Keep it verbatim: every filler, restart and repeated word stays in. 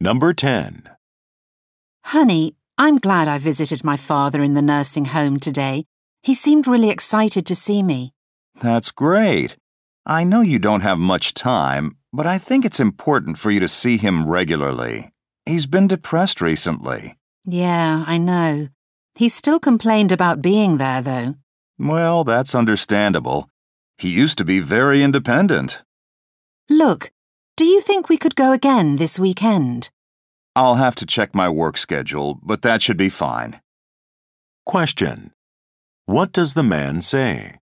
Number ten. Honey, I'm glad I visited my father in the nursing home today. He seemed really excited to see me. That's great. I know you don't have much time, but I think it's important for you to see him regularly. He's been depressed recently. Yeah, I know. He still complained about being there, though. Well, that's understandable. He used to be very independent. Look, do you think we could go again this weekend? I'll have to check my work schedule, but that should be fine. Question. What does the man say?